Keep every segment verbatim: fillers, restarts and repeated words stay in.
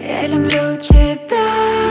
Я люблю тебя,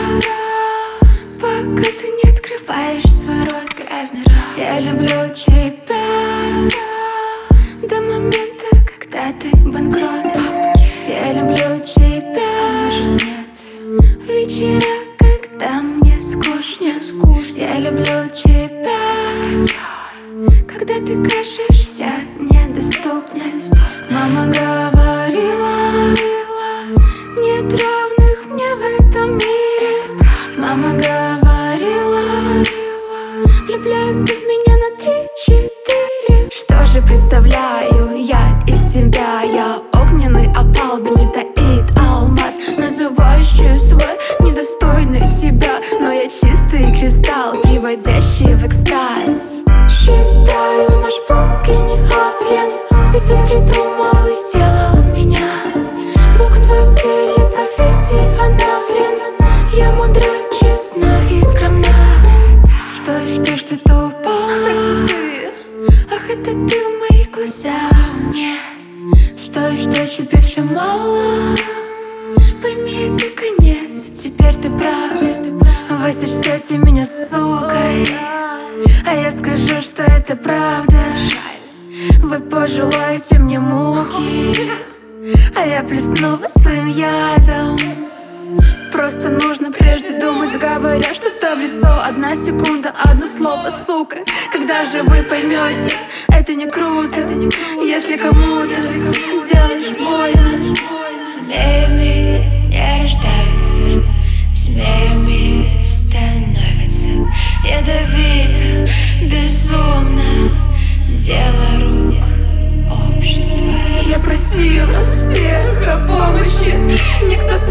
пока ты не открываешь свой рот, грязный рот. Я люблю тебя до момента, когда ты банкрот. Я люблю тебя, может нет, вечера, когда мне скучно, скучно. Я люблю тебя, когда ты кажешься недоступной. Мама говорила, нет равных мне в этом мире. Мама говорила, влюбляются в меня на три-четыре. Что же представляю я из себя? Я огненный опал, не таит алмаз, называющий свой недостойный тебя. Но я чистый кристалл, приводящий в экстаз. Считаю, наш Бог гениален, ведь он придумал и сделал меня. Бог в своем деле профессионален. Я мудра, честна и скромна. Стой, стой, что ты упал. Ах, это ты в моих глазах. Нет. Стой, стой, тебе все мало. Пойми, это конец, теперь ты прав. Вы сочтете меня сукой, а я скажу, что это правда. Вы пожелаете мне муки, а я плесну вас своим ядом. Просто нужно прежде думать, говоря что-то в лицо. Одна секунда, одно слово, сука. Когда же вы поймете, это не круто, если кому-то делаешь больно. Змеями не рождаются, змеями становятся. Ядовито, безумно, дело рук общества. Я просила всех о помощи, никто